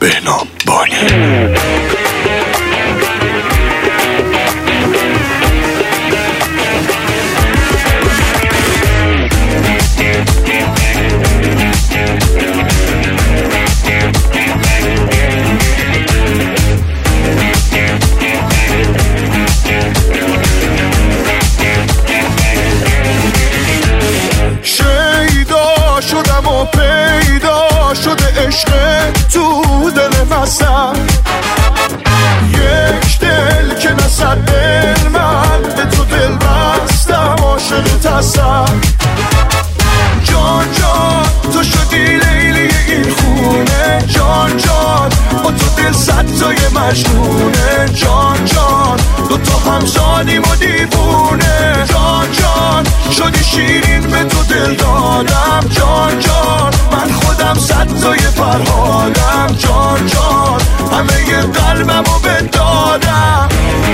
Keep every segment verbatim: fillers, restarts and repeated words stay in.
بهنام بانی. شیدا شدم و پیدا شده عشق تو دل مسم، یک دل که نصد دل من به تو دل بستم، عاشق تسم. جان جان تو شدی لیلی این خونه، جان جان با تو دل صد تای مجنونه، جان جان دو تا همزادیم و دیوونه، جان جان شدی شیرین به تو دل دادم، جان جان من خودم صد تای فرهادم، جان جان همه ی قلبم رو بدادم.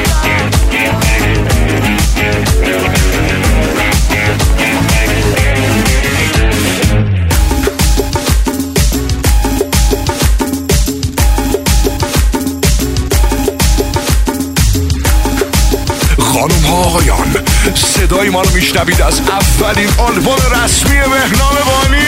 خانم ها آقایان، صدای ما رو میشنوید از اولین آلبوم رسمی بهنام بانی.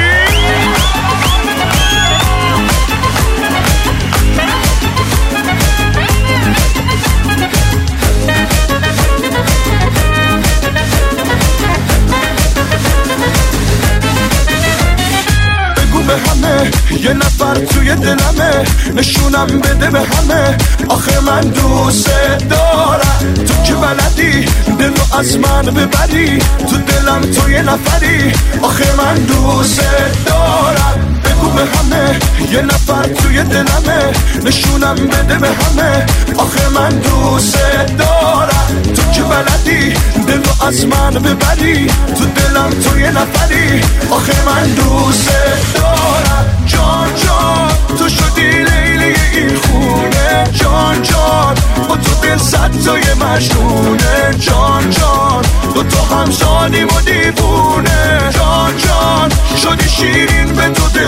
به همه یه نفر توی دلمه، نشونم بده به همه آخه من دوست دارم. تو که بلدی دلو از من ببری، تو دلم تو یه نفری آخه من دوست دارم. بگو به همه یه نفر توی دلمه، نشونم بده به همه آخه من دوست دارم. تو که بلدی دلو از من ببری، تو دلم تو یه نفری آخه من دوست دارم. جان جان تو شدی لیلی این خونه، جان جان با تو دل صد تای مجنونه، جان جان دو تا همزادیم و دیوونه، جان جان شدی شیرین به تو دل